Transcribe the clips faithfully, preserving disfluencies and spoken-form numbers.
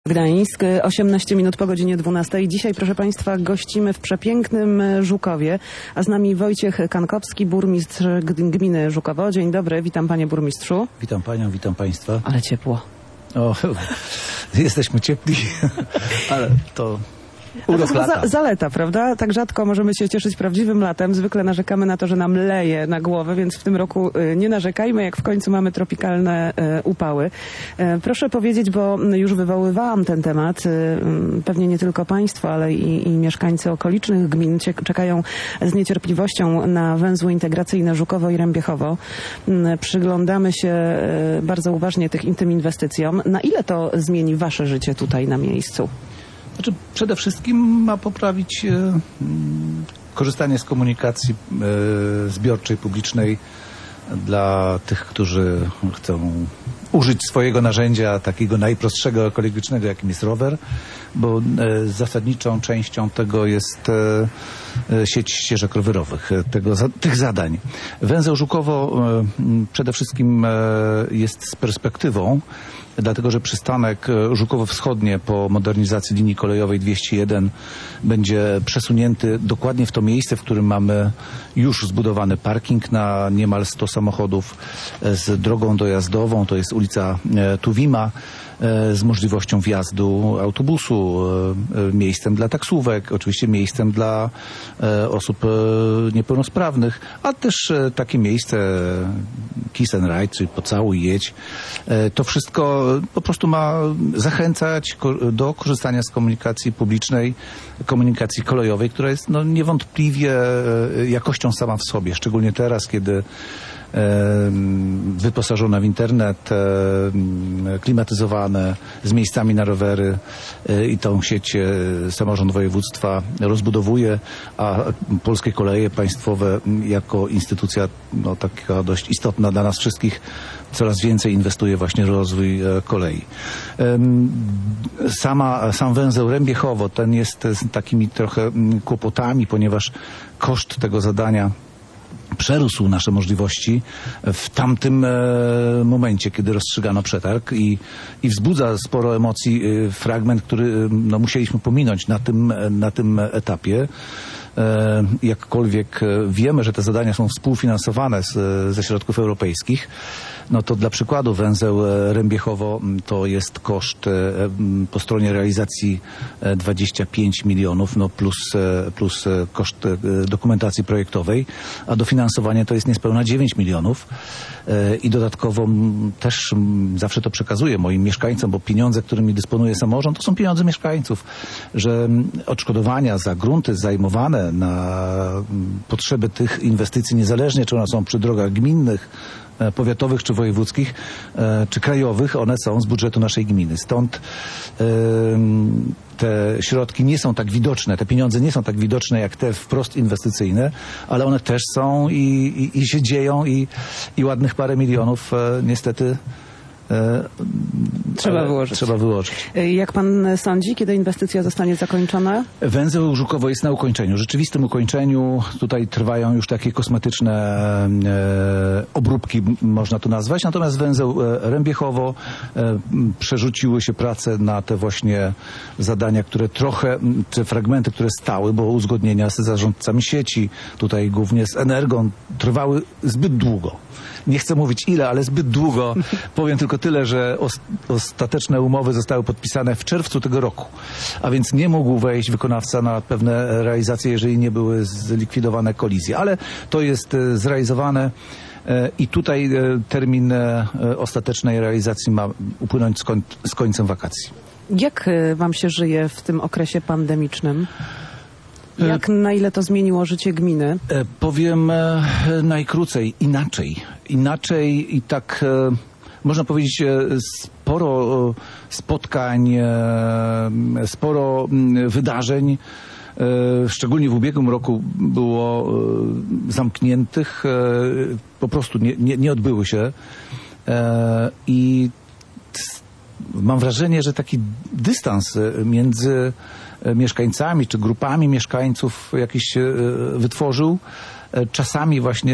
Gdańsk, osiemnaście minut po godzinie dwunastej. Dzisiaj, proszę Państwa, gościmy w przepięknym Żukowie, a z nami Wojciech Kankowski, burmistrz gminy Żukowo. Dzień dobry, witam Panie Burmistrzu. Witam Panią, witam Państwa. Ale ciepło. O, jesteśmy ciepli, ale to... To za, zaleta, prawda? Tak rzadko możemy się cieszyć prawdziwym latem. Zwykle narzekamy na to, że nam leje na głowę, więc w tym roku nie narzekajmy, jak w końcu mamy tropikalne e, upały. E, proszę powiedzieć, bo już wywoływałam ten temat, e, pewnie nie tylko Państwo, ale i, i mieszkańcy okolicznych gmin czekają z niecierpliwością na węzły integracyjne Żukowo i Rębiechowo. E, przyglądamy się e, bardzo uważnie tych, tym inwestycjom. Na ile to zmieni Wasze życie tutaj na miejscu? Znaczy, przede wszystkim ma poprawić e, korzystanie z komunikacji e, zbiorczej, publicznej dla tych, którzy chcą użyć swojego narzędzia, takiego najprostszego, ekologicznego, jakim jest rower, bo e, zasadniczą częścią tego jest e, sieć ścieżek rowerowych, tego, za, tych zadań. Węzeł Żukowo e, przede wszystkim e, jest z perspektywą, dlatego że przystanek Żukowo Wschodnie po modernizacji linii kolejowej dwieście jeden będzie przesunięty dokładnie w to miejsce, w którym mamy już zbudowany parking na niemal sto samochodów z drogą dojazdową, to jest ulica Tuwima, z możliwością wjazdu autobusu, miejscem dla taksówek, oczywiście miejscem dla osób niepełnosprawnych, a też takie miejsce kiss and ride, czyli pocałuj, jedź. To wszystko po prostu ma zachęcać do korzystania z komunikacji publicznej, komunikacji kolejowej, która jest no, niewątpliwie jakością sama w sobie, szczególnie teraz, kiedy wyposażone w internet, klimatyzowane, z miejscami na rowery i tą sieć samorząd województwa rozbudowuje, a Polskie Koleje Państwowe jako instytucja no, taka dość istotna dla nas wszystkich coraz więcej inwestuje właśnie w rozwój kolei. Sama, sam węzeł Rębiechowo, ten jest z takimi trochę kłopotami, ponieważ koszt tego zadania przerósł nasze możliwości w tamtym e, momencie, kiedy rozstrzygano przetarg i, i wzbudza sporo emocji e, fragment, który no, musieliśmy pominąć na tym, na tym etapie. E, jakkolwiek wiemy, że te zadania są współfinansowane z, ze środków europejskich, no to dla przykładu węzeł Rębiechowo to jest koszt e, po stronie realizacji dwadzieścia pięć milionów, no plus, plus koszt dokumentacji projektowej, a dofinansowanie to jest niespełna dziewięć milionów e, i dodatkowo też zawsze to przekazuję moim mieszkańcom, bo pieniądze, którymi dysponuje samorząd, to są pieniądze mieszkańców, że odszkodowania za grunty zajmowane na potrzeby tych inwestycji, niezależnie czy one są przy drogach gminnych, powiatowych czy wojewódzkich, czy krajowych, one są z budżetu naszej gminy. Stąd te środki nie są tak widoczne, te pieniądze nie są tak widoczne jak te wprost inwestycyjne, ale one też są i, i, i się dzieją i, i ładnych parę milionów niestety Trzeba wyłożyć. Trzeba wyłożyć. Jak pan sądzi, kiedy inwestycja zostanie zakończona? Węzeł Żukowo jest na ukończeniu, rzeczywistym ukończeniu. Tutaj trwają już takie kosmetyczne e, obróbki, można to nazwać. Natomiast węzeł Rębiechowo e, przerzuciły się prace na te właśnie zadania, które trochę, te fragmenty, które stały, bo uzgodnienia z zarządcami sieci, tutaj głównie z Energą, trwały zbyt długo. Nie chcę mówić ile, ale zbyt długo. Powiem tylko tyle, że ostateczne umowy zostały podpisane w czerwcu tego roku. A więc nie mógł wejść wykonawca na pewne realizacje, jeżeli nie były zlikwidowane kolizje. Ale to jest zrealizowane i tutaj termin ostatecznej realizacji ma upłynąć z, koń z końcem wakacji. Jak wam się żyje w tym okresie pandemicznym? Jak, na ile to zmieniło życie gminy? Powiem najkrócej, inaczej. Inaczej i tak, można powiedzieć, sporo spotkań, sporo wydarzeń, szczególnie w ubiegłym roku było zamkniętych, po prostu nie, nie, nie odbyły się i mam wrażenie, że taki dystans między mieszkańcami czy grupami mieszkańców jakiś się wytworzył. Czasami właśnie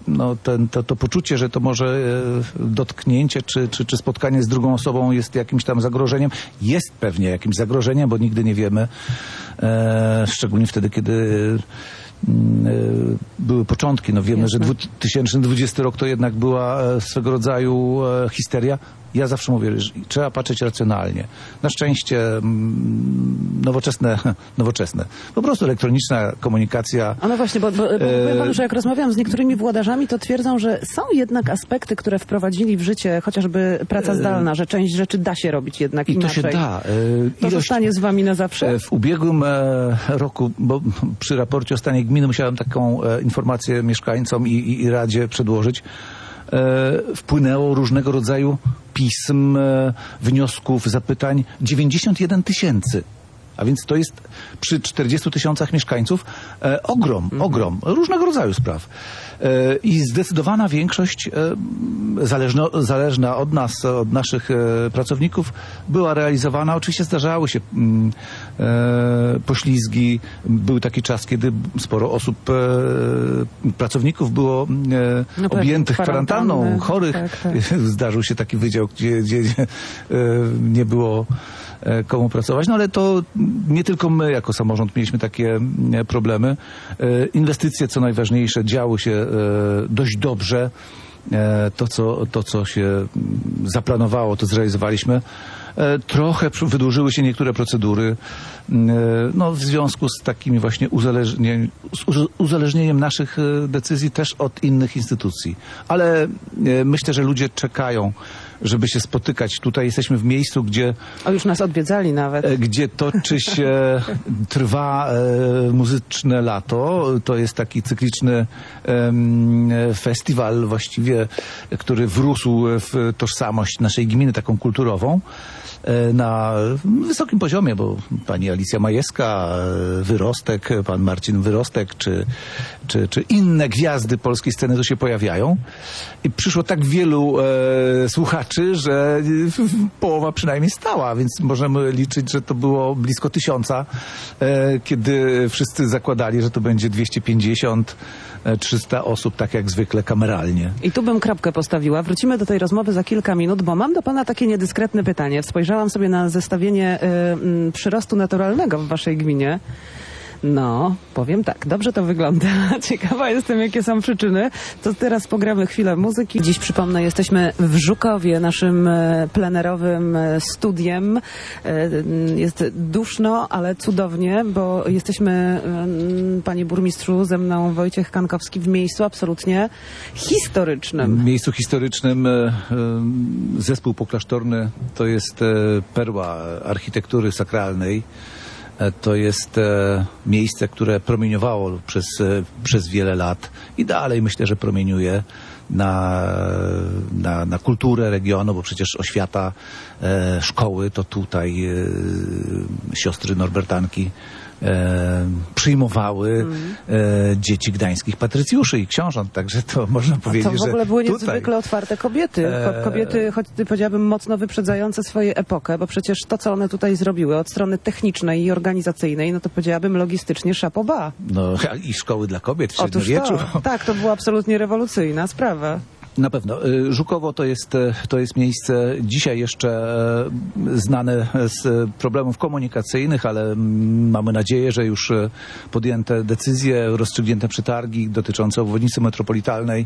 no, ten, to, to poczucie, że to może dotknięcie czy, czy, czy spotkanie z drugą osobą jest jakimś tam zagrożeniem. Jest pewnie jakimś zagrożeniem, bo nigdy nie wiemy, e, szczególnie wtedy, kiedy e, były początki. No wiemy, Jasne. że dwa tysiące dwudziesty rok to jednak była swego rodzaju e, histeria. Ja zawsze mówię, że trzeba patrzeć racjonalnie. Na szczęście nowoczesne, nowoczesne. Po prostu elektroniczna komunikacja. A no właśnie, bo, bo, bo powiem wam, że jak rozmawiam z niektórymi włodarzami, to twierdzą, że są jednak aspekty, które wprowadzili w życie, chociażby praca zdalna, że część rzeczy da się robić jednak I inaczej. to się da. To zostanie z wami na zawsze? W ubiegłym roku, bo przy raporcie o stanie gminy musiałem taką informację mieszkańcom i, i, i Radzie przedłożyć, wpłynęło różnego rodzaju pism, wniosków, zapytań dziewięćdziesiąt jeden tysięcy. A więc to jest przy czterdziestu tysiącach mieszkańców e, ogrom, mm. ogrom różnego rodzaju spraw. E, I zdecydowana większość e, zależno, zależna od nas, od naszych e, pracowników była realizowana. Oczywiście zdarzały się mm, e, poślizgi. Był taki czas, kiedy sporo osób, e, pracowników było e, no objętych kwarantanną, chorych. Tak, tak. Zdarzył się taki wydział, gdzie, gdzie e, nie było komu pracować, no ale to nie tylko my jako samorząd mieliśmy takie problemy. Inwestycje, co najważniejsze, działy się dość dobrze. To, co, to, co się zaplanowało, to zrealizowaliśmy. Trochę wydłużyły się niektóre procedury, no, w związku z takimi właśnie uzależnieniem, z uzależnieniem naszych decyzji też od innych instytucji. Ale myślę, że ludzie czekają, żeby się spotykać. Tutaj jesteśmy w miejscu, gdzie... O, już nas odwiedzali nawet. Gdzie toczy się, trwa e, muzyczne lato. To jest taki cykliczny e, festiwal właściwie, który wrósł w tożsamość naszej gminy, taką kulturową, e, na wysokim poziomie, bo pani Alicja Majewska, Wyrostek, pan Marcin Wyrostek, czy, czy, czy inne gwiazdy polskiej sceny tu się pojawiają. I przyszło tak wielu e, słuchaczy, że połowa przynajmniej stała, więc możemy liczyć, że to było blisko tysiąca, kiedy wszyscy zakładali, że to będzie dwieście pięćdziesiąt trzysta osób, tak jak zwykle kameralnie. I tu bym kropkę postawiła. Wrócimy do tej rozmowy za kilka minut, bo mam do pana takie niedyskretne pytanie. Spojrzałam sobie na zestawienie y, y, przyrostu naturalnego w waszej gminie. No, powiem tak, dobrze to wygląda. Ciekawa jestem, jakie są przyczyny. To teraz pogramy chwilę muzyki. Dziś, przypomnę, jesteśmy w Żukowie, naszym plenerowym studiem. Jest duszno, ale cudownie, bo jesteśmy, panie burmistrzu, ze mną Wojciech Kankowski, w miejscu absolutnie historycznym. W miejscu historycznym zespół poklasztorny to jest perła architektury sakralnej. To jest e, miejsce, które promieniowało przez, e, przez wiele lat i dalej myślę, że promieniuje na, na, na kulturę regionu, bo przecież oświata e, szkoły to tutaj e, siostry Norbertanki E, przyjmowały mm. e, dzieci gdańskich patrycjuszy i książąt, także to można powiedzieć, że to w ogóle że były tutaj... niezwykle otwarte kobiety. Kobiety, choć powiedziałabym, mocno wyprzedzające swoją epokę, bo przecież to, co one tutaj zrobiły od strony technicznej i organizacyjnej, no to powiedziałabym logistycznie chapeau bas. No i szkoły dla kobiet w średniowieczu. To, tak, to była absolutnie rewolucyjna sprawa. Na pewno. Żukowo to jest, to jest miejsce dzisiaj jeszcze znane z problemów komunikacyjnych, ale mamy nadzieję, że już podjęte decyzje, rozstrzygnięte przetargi dotyczące obwodnicy metropolitalnej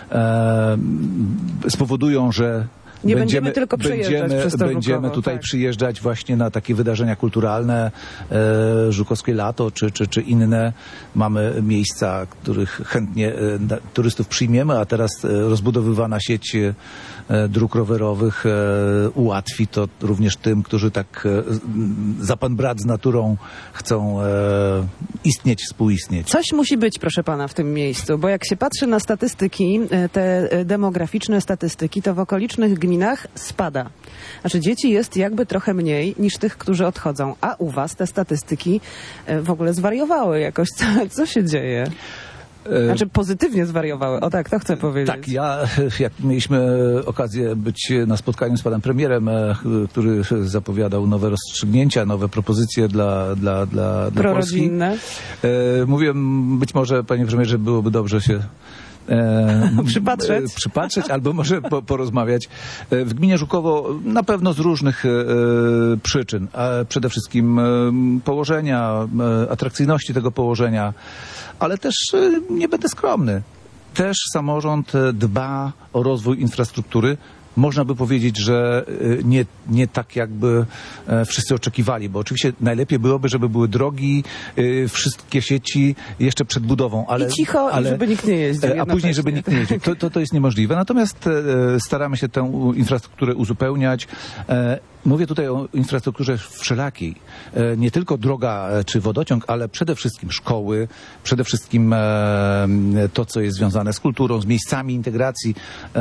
e, spowodują, że Nie będziemy, będziemy tylko przejeżdżać będziemy, przez to Będziemy Żukowo, tutaj tak. przyjeżdżać właśnie na takie wydarzenia kulturalne, e, Żukowskie Lato czy, czy, czy inne. Mamy miejsca, których chętnie e, turystów przyjmiemy, a teraz e, rozbudowywana sieć e, dróg rowerowych e, ułatwi to również tym, którzy tak e, za pan brat z naturą chcą e, istnieć, współistnieć. Coś musi być, proszę pana, w tym miejscu, bo jak się patrzy na statystyki, te demograficzne statystyki, to w okolicznych gminach spada. Znaczy dzieci jest jakby trochę mniej niż tych, którzy odchodzą, a u was te statystyki w ogóle zwariowały jakoś. Co, co się dzieje? Znaczy pozytywnie zwariowały. O tak, to chcę powiedzieć. Tak, ja, jak mieliśmy okazję być na spotkaniu z panem premierem, który zapowiadał nowe rozstrzygnięcia, nowe propozycje dla, dla, dla, dla Polski. Prorodzinne. Mówiłem, być może, panie premierze, byłoby dobrze się e, przypatrzeć, przypatrzeć albo może po, porozmawiać. W gminie Żukowo na pewno z różnych e, przyczyn. E, przede wszystkim e, położenia, e, atrakcyjności tego położenia, ale też e, nie będę skromny. Też samorząd dba o rozwój infrastruktury. Można by powiedzieć, że nie, nie tak jakby wszyscy oczekiwali, bo oczywiście najlepiej byłoby, żeby były drogi, wszystkie sieci jeszcze przed budową. Ale, I cicho, ale, żeby nikt nie jeździł. A później, żeby nikt nie jeździł. To, to, to jest niemożliwe. Natomiast staramy się tę infrastrukturę uzupełniać. Mówię tutaj o infrastrukturze wszelakiej. Nie tylko droga czy wodociąg, ale przede wszystkim szkoły, przede wszystkim to, co jest związane z kulturą, z miejscami integracji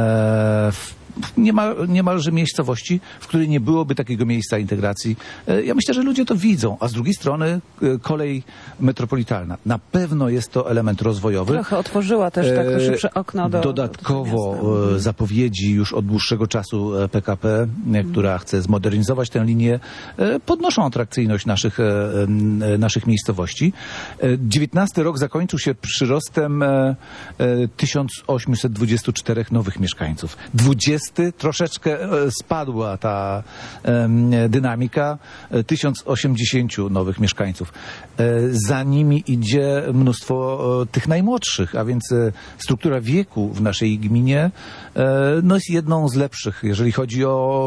w Niemal, niemalże miejscowości, w której nie byłoby takiego miejsca integracji. Ja myślę, że ludzie to widzą, a z drugiej strony kolej metropolitalna. Na pewno jest to element rozwojowy. Trochę otworzyła też tak to szybsze okno do... Dodatkowo do zapowiedzi już od dłuższego czasu P K P, hmm. która chce zmodernizować tę linię, podnoszą atrakcyjność naszych, naszych miejscowości. dziewiętnasty rok zakończył się przyrostem tysiąc osiemset dwudziestu czterech nowych mieszkańców. dwudziesty troszeczkę spadła ta dynamika, tysiąc osiemdziesięciu nowych mieszkańców. Za nimi idzie mnóstwo tych najmłodszych, a więc struktura wieku w naszej gminie no jest jedną z lepszych, jeżeli chodzi o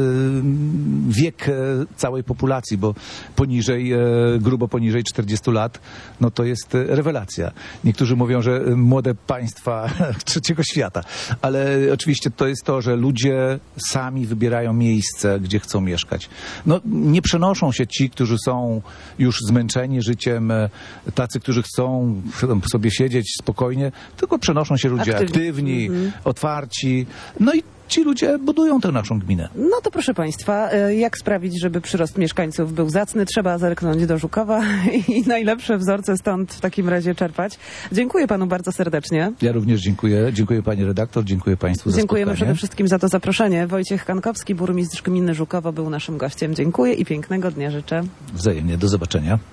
wiek całej populacji, bo poniżej, grubo poniżej czterdziestu lat, no to jest rewelacja. Niektórzy mówią, że młode państwa trzeciego świata, ale oczywiście to jest to, że ludzie sami wybierają miejsce, gdzie chcą mieszkać. No, nie przenoszą się ci, którzy są już zmęczeni życiem, tacy, którzy chcą sobie siedzieć spokojnie, tylko przenoszą się ludzie aktywni, aktywni mm-hmm. otwarci. No i ci ludzie budują tę naszą gminę. No to proszę Państwa, jak sprawić, żeby przyrost mieszkańców był zacny? Trzeba zerknąć do Żukowa i najlepsze wzorce stąd w takim razie czerpać. Dziękuję Panu bardzo serdecznie. Ja również dziękuję. Dziękuję Pani redaktor, dziękuję Państwu za Dziękujemy spotkanie. przede wszystkim za to zaproszenie. Wojciech Kankowski, burmistrz gminy Żukowo, był naszym gościem. Dziękuję i pięknego dnia życzę. Wzajemnie. Do zobaczenia.